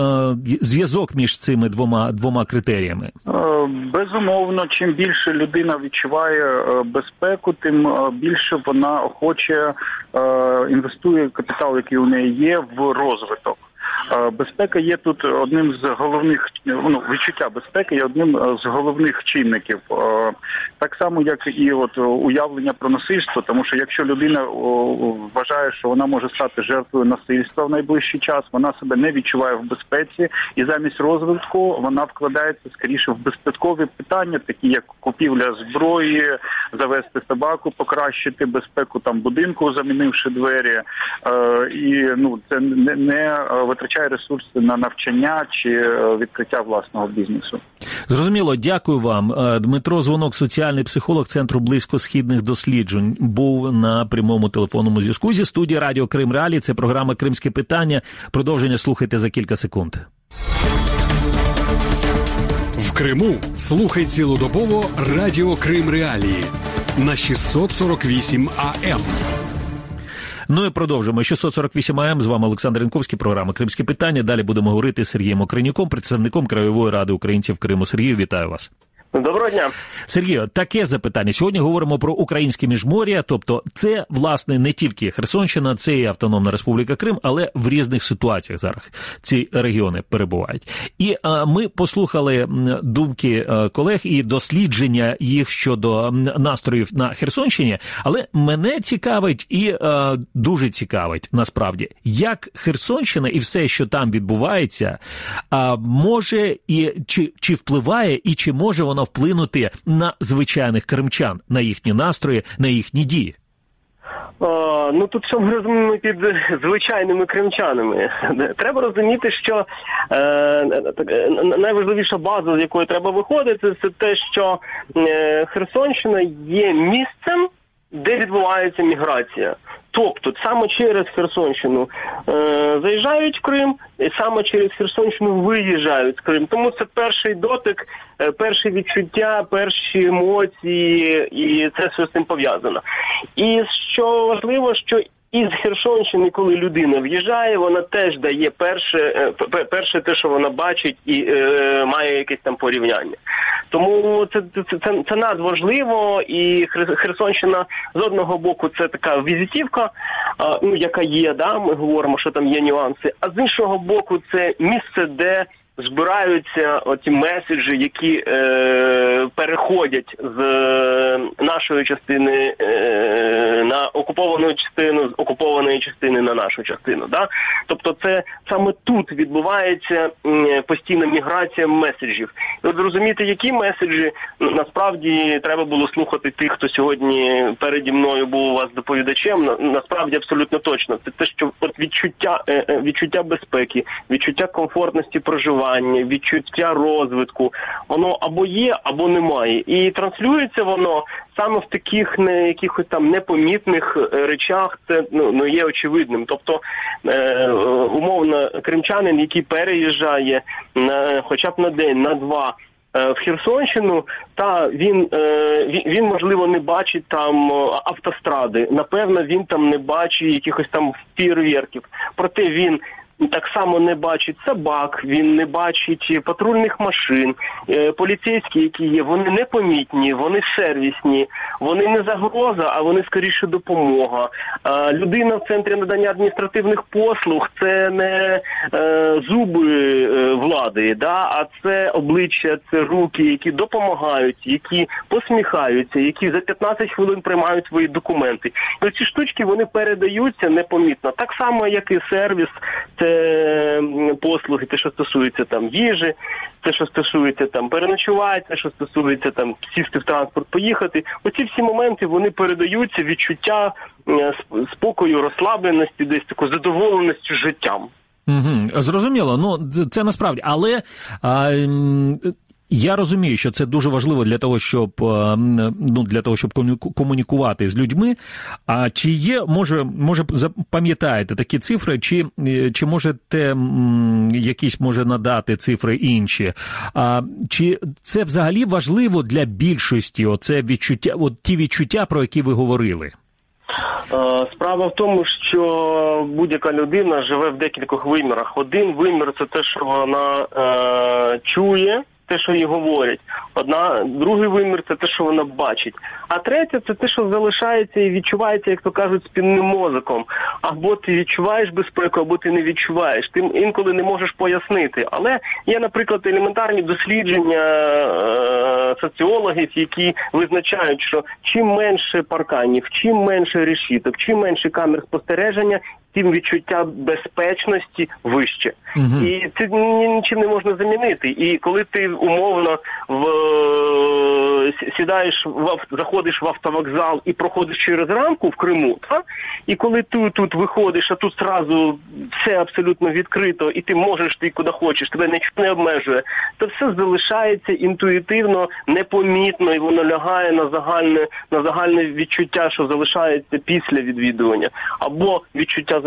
зв'язок між цими двома критеріями? Безумовно, чим більше людина відчуває безпеку, тим більше вона охоче інвестує капітал, який у неї є, в розвиток. Безпека є тут одним з головних, відчуття безпеки є одним з головних чинників. Так само, як і уявлення про насильство, тому що якщо людина вважає, що вона може стати жертвою насильства в найближчий час, вона себе не відчуває в безпеці, і замість розвитку вона вкладається скоріше в безпекові питання, такі як купівля зброї, завести собаку, покращити безпеку будинку, замінивши двері, і це не витрачає ресурси на навчання чи відкриття власного бізнесу. Зрозуміло, дякую вам. Дмитро Звонок, соціальний психолог Центру близькосхідних досліджень, був на прямому телефонному зв'язку зі студії Радіо Крим Реалії. Це програма «Кримське питання». Продовження слухайте за кілька секунд. Криму слухай цілодобово Радіо Крим Реалії на 648 АМ. Ну і продовжуємо. 648 АМ. З вами Олександр Янковський, програма «Кримське питання». Далі будемо говорити з Сергієм Окренюком, представником Краєвої ради українців Криму. Сергію, вітаю вас. Доброго дня. Сергію, таке запитання. Сьогодні говоримо про українське міжмор'я, тобто це, власне, не тільки Херсонщина, це і Автономна Республіка Крим, але в різних ситуаціях зараз ці регіони перебувають. І ми послухали думки колег і дослідження їх щодо настроїв на Херсонщині, але мене цікавить і дуже цікавить, насправді, як Херсонщина і все, що там відбувається, може і чи впливає, і чи може воно вплинути на звичайних кримчан, на їхні настрої, на їхні дії? Ну, тут що ми розуміємо під звичайними кримчанами. Треба розуміти, що найважливіша база, з якої треба виходити, це те, що Херсонщина є місцем, де відбувається міграція. Тобто саме через Херсонщину заїжджають в Крим, і саме через Херсонщину виїжджають з Крим. Тому це перший дотик, перші відчуття, перші емоції, і це все з цим пов'язано. І що важливо, що із Херсонщини, коли людина в'їжджає, вона теж дає перше те, що вона бачить, і має якесь там порівняння. Тому це надважливо, і Херсонщина з одного боку це така візитівка, яка є, да, ми говоримо, що там є нюанси, а з іншого боку це місце, де збираються оці меседжі, які переходять з нашої частини на окуповану частину, з окупованої частини на нашу частину. Да? Тобто це саме тут відбувається постійна міграція меседжів. І от зрозуміти, які меседжі, насправді треба було слухати тих, хто сьогодні переді мною був у вас доповідачем, насправді абсолютно точно. Це те, що от відчуття безпеки, відчуття комфортності проживання, відчуття розвитку, воно або є, або немає. І транслюється воно саме в таких якихось там непомітних речах, це є очевидним. Тобто, умовно, кримчанин, який переїжджає хоча б на день, на два, в Херсонщину, та він можливо не бачить там автостради, напевно, він там не бачить якихось там фєєрверків. Проте він так само не бачить собак, він не бачить патрульних машин, поліцейські, які є, вони непомітні, вони сервісні, вони не загроза, а вони скоріше допомога. Людина в центрі надання адміністративних послуг – це не зуби влади, да? А це обличчя, це руки, які допомагають, які посміхаються, які за 15 хвилин приймають свої документи. І ці штучки, вони передаються непомітно. Так само, як і сервіс, це послуги, те, що стосується там їжі, те, що стосується там переночувати, те, що стосується там сісти в транспорт, поїхати. Оці всі моменти, вони передаються відчуття спокою, розслабленості, десь таку задоволеності життям. Угу. Зрозуміло, ну це насправді, але я розумію, що це дуже важливо для того, щоб комунікувати з людьми. А чи є, може пам'ятаєте такі цифри, чи можете якісь надати цифри інші? Чи це взагалі важливо для більшості, оце відчуття, ті відчуття, про які ви говорили? Справа в тому, що будь-яка людина живе в декількох вимірах. Один вимір – це те, що вона чує, те, що їй говорять. Другий вимір – це те, що вона бачить. А третє – це те, що залишається і відчувається, як то кажуть, спільним мозоком. Або ти відчуваєш безпеку, або ти не відчуваєш. Ти інколи не можеш пояснити. Але є, наприклад, елементарні дослідження соціологів, які визначають, що чим менше парканів, чим менше решіток, чим менше камер спостереження, тим відчуття безпечності вище. Угу. І це нічим не можна замінити. І коли ти умовно заходиш в автовокзал і проходиш через рамку в Криму, та? І коли ти тут виходиш, а тут зразу все абсолютно відкрито, і ти можеш йти куди хочеш, тебе нічого не обмежує, то все залишається інтуїтивно, непомітно, і воно лягає на загальне відчуття, що залишається після відвідування. Або відчуття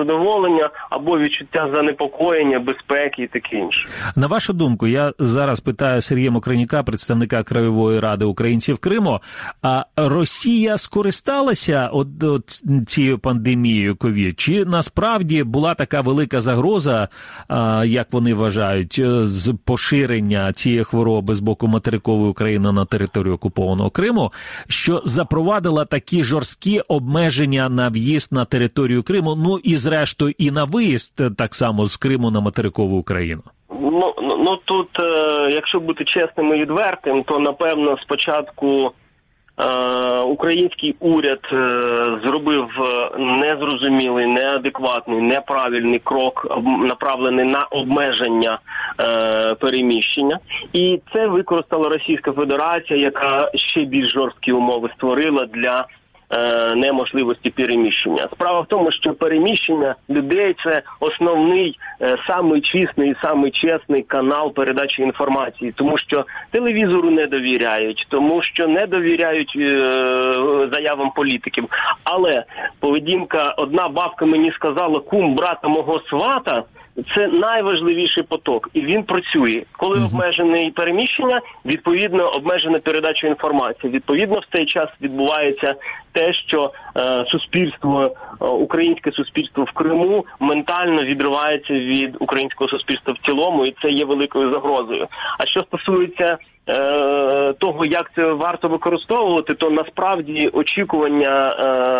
незадоволення або відчуття занепокоєння, безпеки і таке інше. На вашу думку, я зараз питаю Сергія Мокриняка, представника Краєвої ради українців Криму, а Росія скористалася от цією пандемією ковід? Чи насправді була така велика загроза, як вони вважають, з поширення цієї хвороби з боку материкової України на територію окупованого Криму, що запровадила такі жорсткі обмеження на в'їзд на територію Криму, ну і зрештою і на виїзд так само з Криму на материкову Україну? Ну тут, якщо бути чесним і відвертим, то напевно спочатку український уряд зробив незрозумілий, неадекватний, неправильний крок, направлений на обмеження переміщення. І це використала Російська Федерація, яка ще більш жорсткі умови створила для неможливості переміщення. Справа в тому, що переміщення людей – це основний, самий чесний і самий чесний канал передачі інформації, тому що телевізору не довіряють, тому що не довіряють заявам політиків. Але поведінка, одна бабка мені сказала, кум брата мого свата, це найважливіший поток, і він працює. Коли обмежене переміщення, відповідно обмежена передача інформації. Відповідно, в цей час відбувається те, що суспільство, українське суспільство в Криму ментально відривається від українського суспільства в цілому, і це є великою загрозою. А що стосується того, як це варто використовувати, то насправді очікування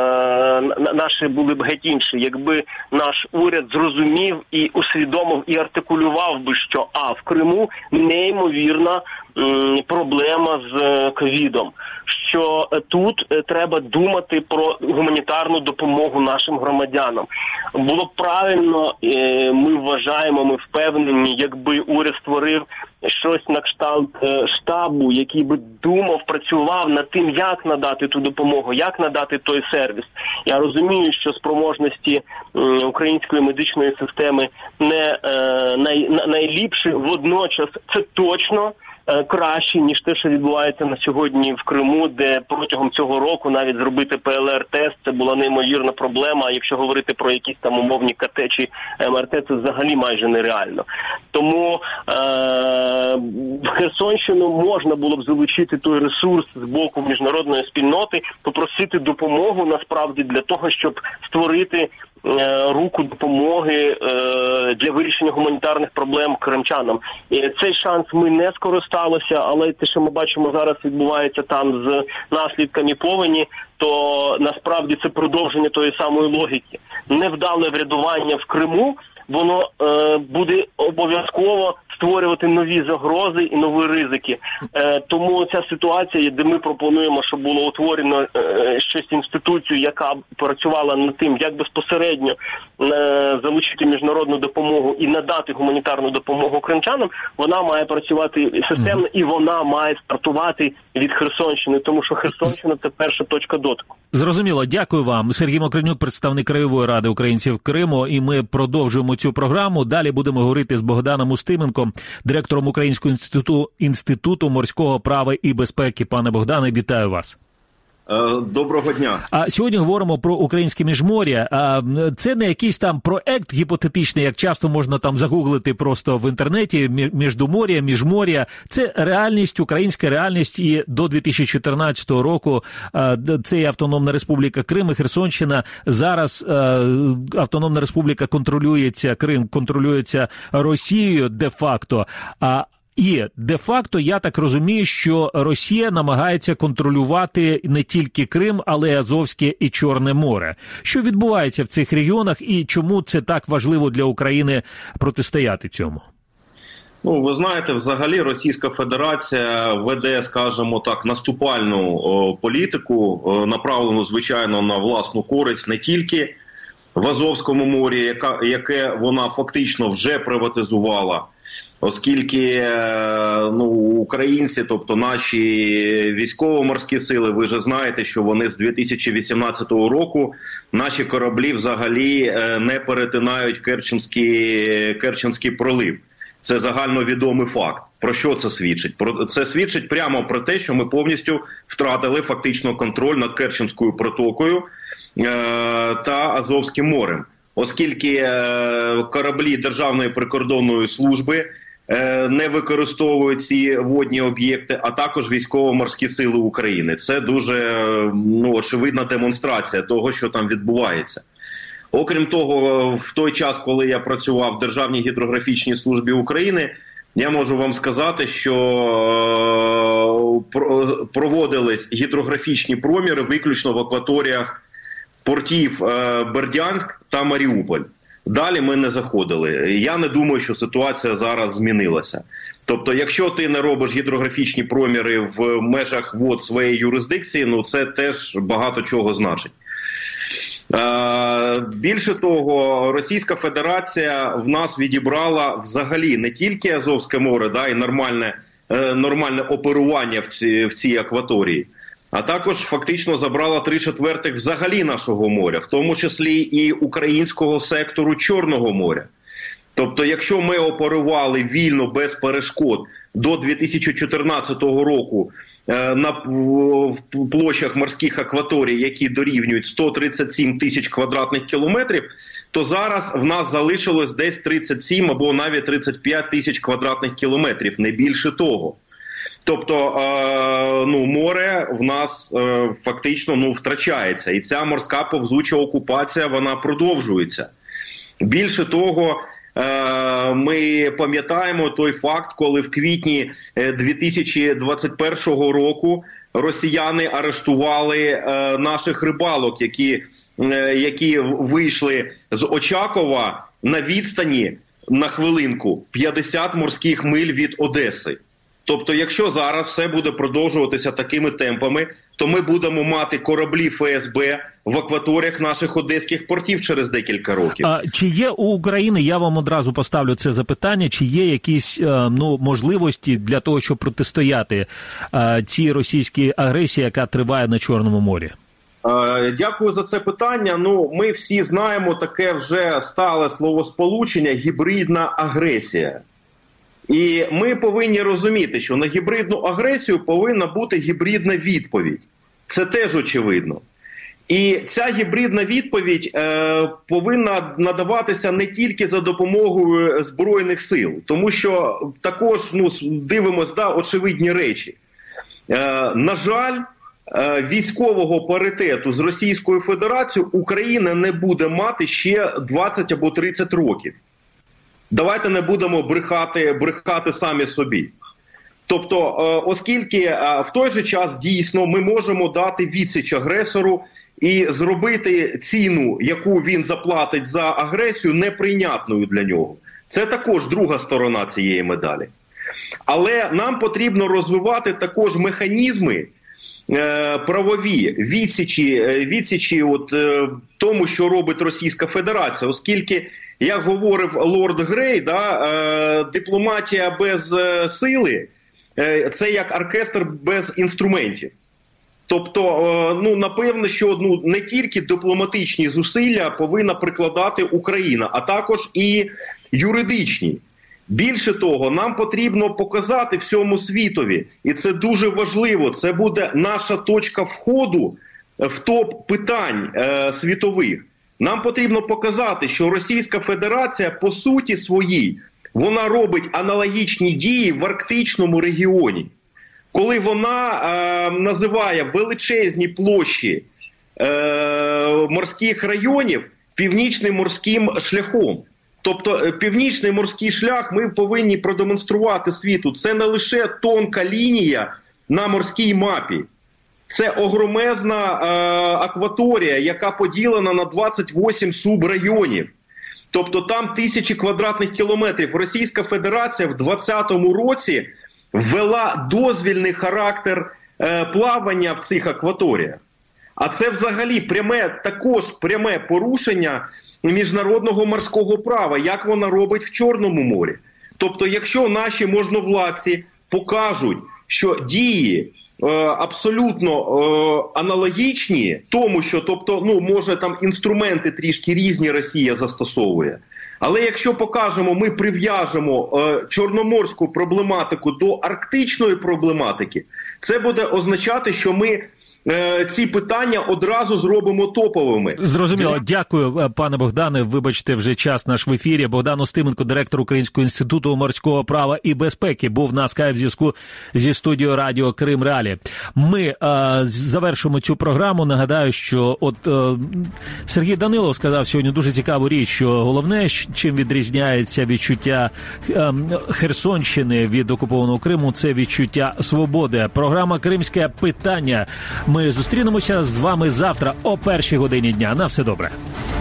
наші були б геть інші. Якби наш уряд зрозумів і усвідомив і артикулював би, що в Криму неймовірна проблема з ковідом, що тут треба думати про гуманітарну допомогу нашим громадянам. Було б правильно, ми вважаємо, ми впевнені, якби уряд створив щось на кшталт штабу, який би думав, працював над тим, як надати ту допомогу, як надати той сервіс. Я розумію, що спроможності української медичної системи не найліпші, водночас це точно краще, ніж те, що відбувається на сьогодні в Криму, де протягом цього року навіть зробити ПЛР-тест – це була неймовірна проблема, а якщо говорити про якісь там умовні КТ чи МРТ, це взагалі майже нереально. Тому в Херсонщину можна було б залучити той ресурс з боку міжнародної спільноти, попросити допомогу насправді для того, щоб створити руку допомоги для вирішення гуманітарних проблем кримчанам. І цей шанс ми не скористалися, але те, що ми бачимо зараз відбувається там з наслідками повені, то насправді це продовження тої самої логіки. Невдале врядування в Криму, воно буде обов'язково створювати нові загрози і нові ризики. Тому ця ситуація, де ми пропонуємо, щоб було утворено щось інституцію, яка працювала над тим, як безпосередньо залучити міжнародну допомогу і надати гуманітарну допомогу кримчанам, вона має працювати системно і вона має стартувати від Херсонщини, тому що Херсонщина – це перша точка дотику. Зрозуміло. Дякую вам. Сергій Мокринюк, представник Краєвої ради українців Криму, і ми продовжуємо цю програму. Далі будемо говорити з Богданом Устименком, директором Українського інституту морського права і безпеки. Пане Богдане, вітаю вас. Доброго дня. А сьогодні говоримо про українське міжмор'я. Це не якийсь там проект гіпотетичний, як часто можна там загуглити просто в інтернеті, міждумор'я, міжмор'я. Це реальність, українська реальність, і до 2014 року це і Автономна Республіка Крим і Херсонщина. Зараз Автономна Республіка контролюється, Крим контролюється Росією де-факто. І де-факто, я так розумію, що Росія намагається контролювати не тільки Крим, але й Азовське і Чорне море. Що відбувається в цих регіонах і чому це так важливо для України протистояти цьому? Ну, ви знаєте, взагалі Російська Федерація веде, скажімо так, наступальну політику, направлену, звичайно, на власну користь не тільки в Азовському морі, яке вона фактично вже приватизувала, оскільки українці, тобто наші військово-морські сили, ви вже знаєте, що вони з 2018 року наші кораблі взагалі не перетинають Керченський пролив. Це загальновідомий факт. Про що це свідчить? Це свідчить прямо про те, що ми повністю втратили фактично контроль над Керченською протокою та Азовським морем. оскільки кораблі Державної прикордонної служби не використовують ці водні об'єкти, а також Військово-морські сили України. Це дуже очевидна демонстрація того, що там відбувається. Окрім того, в той час, коли я працював в Державній гідрографічній службі України, я можу вам сказати, що проводились гідрографічні проміри виключно в акваторіях портів Бердянськ та Маріуполь. Далі ми не заходили. Я не думаю, що ситуація зараз змінилася. Тобто, якщо ти не робиш гідрографічні проміри в межах вод своєї юрисдикції, це теж багато чого значить. Більше того, Російська Федерація в нас відібрала взагалі не тільки Азовське море, і нормальне оперування в цій акваторії, а також фактично забрала 3/4 взагалі нашого моря, в тому числі і українського сектору Чорного моря. Тобто, якщо ми оперували вільно, без перешкод до 2014 року в площах морських акваторій, які дорівнюють 137 тисяч квадратних кілометрів, то зараз в нас залишилось десь 37 або навіть 35 тисяч квадратних кілометрів, не більше того. Тобто, море в нас фактично втрачається, і ця морська повзуча окупація, вона продовжується. Більше того, ми пам'ятаємо той факт, коли в квітні 2021 року росіяни арештували наших рибалок, які вийшли з Очакова на відстані, на хвилинку, 50 морських миль від Одеси. Тобто, якщо зараз все буде продовжуватися такими темпами, то ми будемо мати кораблі ФСБ в акваторіях наших одеських портів через декілька років. Чи є у України, я вам одразу поставлю це запитання, чи є якісь можливості для того, щоб протистояти цій російській агресії, яка триває на Чорному морі? Дякую за це питання. Ми всі знаємо таке вже стале словосполучення «гібридна агресія». І ми повинні розуміти, що на гібридну агресію повинна бути гібридна відповідь. Це теж очевидно. І ця гібридна відповідь повинна надаватися не тільки за допомогою Збройних сил, тому що також дивимось очевидні речі. На жаль, військового паритету з Російською Федерацією Україна не буде мати ще 20 або 30 років. Давайте не будемо брехати самі собі. Тобто, оскільки в той же час дійсно ми можемо дати відсіч агресору і зробити ціну, яку він заплатить за агресію, неприйнятною для нього. Це також друга сторона цієї медалі. Але нам потрібно розвивати також механізми правові відсічі тому, що робить Російська Федерація, оскільки, як говорив лорд Грей, дипломатія без сили – це як оркестр без інструментів. Тобто, напевно, що не тільки дипломатичні зусилля повинна прикладати Україна, а також і юридичні. Більше того, нам потрібно показати всьому світові, і це дуже важливо, це буде наша точка входу в топ питань світових. Нам потрібно показати, що Російська Федерація по суті своїй, вона робить аналогічні дії в арктичному регіоні. Коли вона називає величезні площі морських районів північним морським шляхом. Тобто північний морський шлях ми повинні продемонструвати світу. Це не лише тонка лінія на морській мапі. Це огромезна акваторія, яка поділена на 28 субрайонів. Тобто там тисячі квадратних кілометрів. Російська Федерація в 2020 році ввела дозвільний характер плавання в цих акваторіях. А це взагалі пряме порушення міжнародного морського права, як вона робить в Чорному морі. Тобто, якщо наші можновладці покажуть, що дії абсолютно аналогічні тому, що, може там інструменти трішки різні Росія застосовує, але якщо покажемо, ми прив'яжемо чорноморську проблематику до арктичної проблематики, це буде означати, що ми ці питання одразу зробимо топовими. Зрозуміло. Дякую, пане Богдане. Вибачте, вже час наш в ефірі. Богдан Устименко, директор Українського інституту морського права і безпеки, був на скайп-зв'язку зі студією радіо Крим Реалі. Ми завершимо цю програму. Нагадаю, що Сергій Данилов сказав сьогодні дуже цікаву річ, що головне, чим відрізняється відчуття Херсонщини від окупованого Криму, це відчуття свободи. Програма «Кримське питання». Ми зустрінемося з вами завтра о 1:00 дня. На все добре.